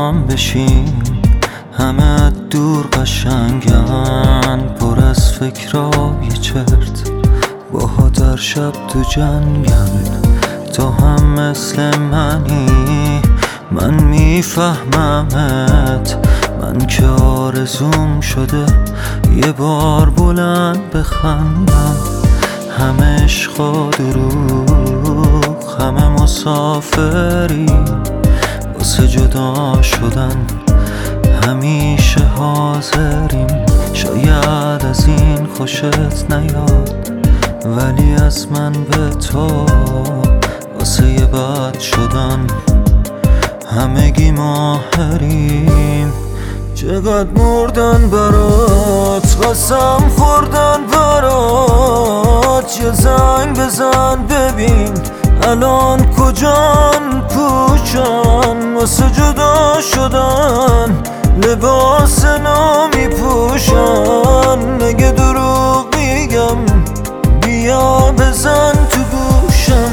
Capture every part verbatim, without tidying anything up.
هم بشین، همه دور قشنگن، پر از فکرای چرت، باها در شب تو جنگن. تو هم مثل منی، من میفهممت، من که آرزوم شده یه بار بلند بخندم. همه عشق و دروغ، همه مسافری واسه جدا شدن، همیشه حاضریم. شاید از این خوشت نیاد، ولی از من به تو واسه یه بد شدن همگی ماهریم. چقدر مردن برات، قسم خوردن برات، یه زنگ بزن ببین الان کجان، پوچان واسه جدا شدن، لباس نو میپوشن. نگه دروغ میگم، بیا بزن تو گوشم.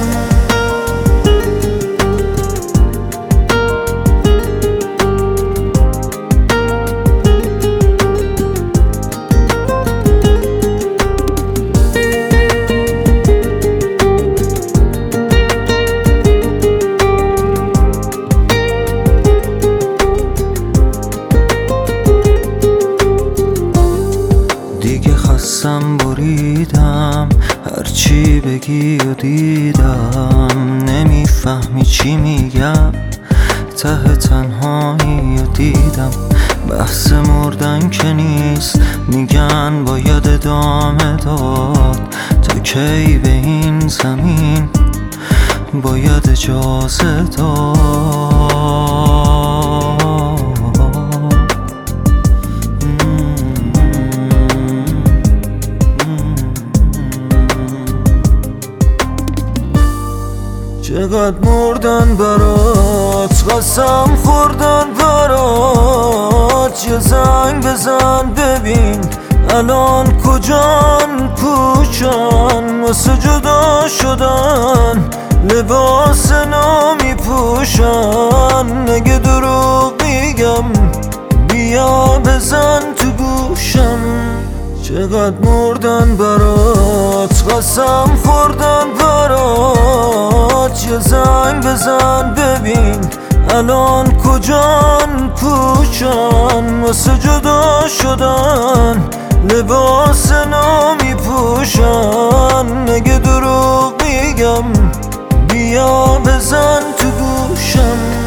دیگه خستم بریدم، هرچی بگی و دیدم، نمیفهمی چی میگم، ته تنهایی و دیدم. بحث مردن که نیست، میگن باید ادامه داد، تا کی به این زمین باید اجازه داد. چقدر مردن برات، قسم خوردن برات، یه زنگ بزن ببین الان کجان، پوچان واسه جدا شدن، لباس نو میپوشن. نگه دروغ میگم، بیا بزن تو گوشم. چقدر مردن برات، قسم خوردن برات، یه زنگ بزن ببین الان کجان، پوچان واسه جدا شدن، لباس نو میپوشن. نگه دروغ میگم، بیا بزن تو گوشم.